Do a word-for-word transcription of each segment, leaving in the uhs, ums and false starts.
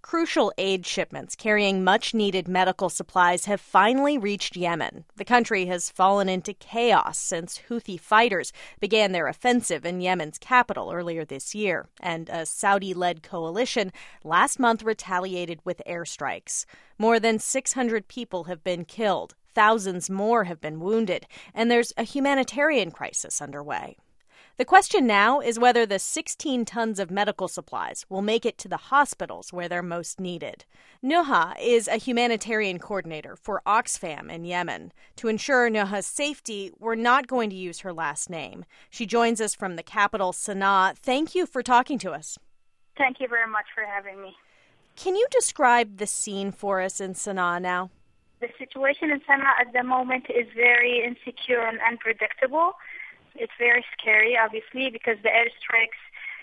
Crucial aid shipments carrying much-needed medical supplies have finally reached Yemen. The country has fallen into chaos since Houthi fighters began their offensive in Yemen's capital earlier this year, and a Saudi-led coalition last month retaliated with airstrikes. More than six hundred people have been killed, thousands more have been wounded, and there's a humanitarian crisis underway. The question now is whether the sixteen tons of medical supplies will make it to the hospitals where they're most needed. Nuha is a humanitarian coordinator for Oxfam in Yemen. To ensure Nuha's safety, we're not going to use her last name. She joins us from the capital, Sana'a. Thank you for talking to us. Thank you very much for having me. Can you describe the scene for us in Sana'a now? The situation in Sana'a at the moment is very insecure and unpredictable. It's very scary, obviously, because the airstrikes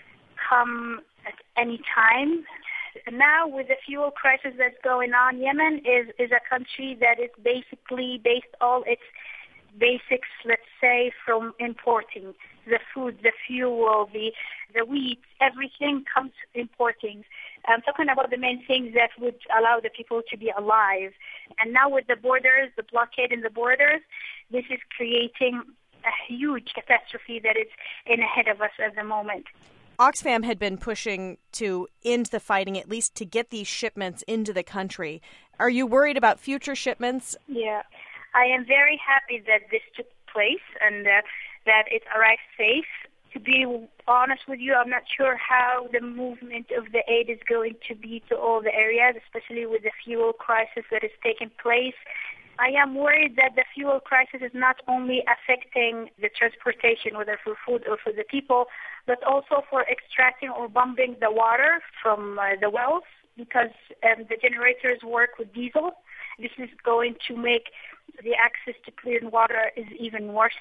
come at any time. Now, with the fuel crisis that's going on, Yemen is, is a country that is basically based all its basics, let's say, from importing. The food, the fuel, the the wheat, everything comes importing. I'm talking about the main things that would allow the people to be alive. And now with the borders, the blockade in the borders, this is creating a huge catastrophe that is in ahead of us at the moment. Oxfam had been pushing to end the fighting, at least to get these shipments into the country. Are you worried about future shipments? Yeah, I am very happy that this took place and uh, that it arrived safe. To be honest with you, I'm not sure how the movement of the aid is going to be to all the areas, especially with the fuel crisis that is taking place. I am worried that the fuel crisis is not only affecting the transportation, whether for food or for the people, but also for extracting or pumping the water from uh, the wells, because um, the generators work with diesel. This is going to make the access to clean water is even worse,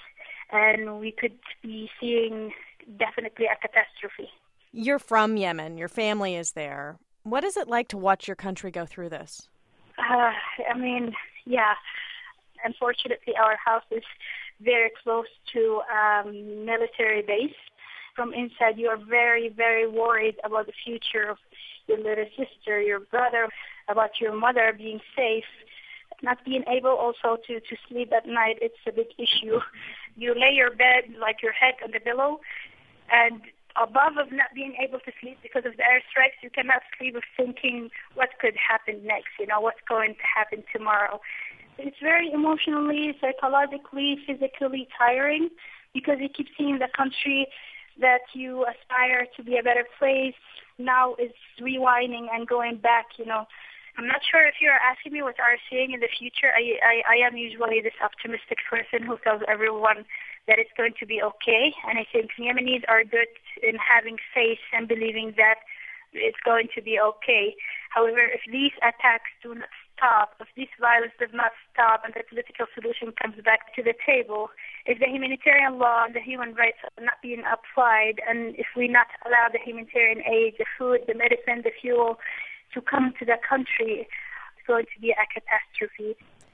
and we could be seeing definitely a catastrophe. You're from Yemen. Your family is there. What is it like to watch your country go through this? Uh, I mean, yeah, unfortunately, our house is very close to a um, military base. From inside, you are very, very worried about the future of your little sister, your brother, about your mother being safe. Not being able also to, to sleep at night, it's a big issue. You lay your bed, like your head on the pillow, and above of not being able to sleep because of the airstrikes, you cannot sleep of thinking what could happen next, you know, what's going to happen tomorrow. It's very emotionally, psychologically, physically tiring because you keep seeing the country that you aspire to be a better place now is rewinding and going back, you know. I'm not sure if you're asking me what I'm seeing in the future. I, I, I am usually this optimistic person who tells everyone that it's going to be okay. And I think Yemenis are good in having faith and believing that it's going to be okay. However, if these attacks do not stop, if this violence does not stop and the political solution comes back to the table, if the humanitarian law and the human rights are not being applied, and if we not allow the humanitarian aid, the food, the medicine, the fuel, to come to the country, it's going to be a catastrophe.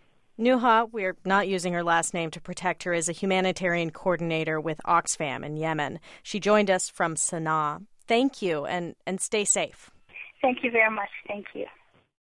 Nuha, we're not using her last name to protect her, is a humanitarian coordinator with Oxfam in Yemen. She joined us from Sana'a. Thank you, and, and stay safe. Thank you very much. Thank you.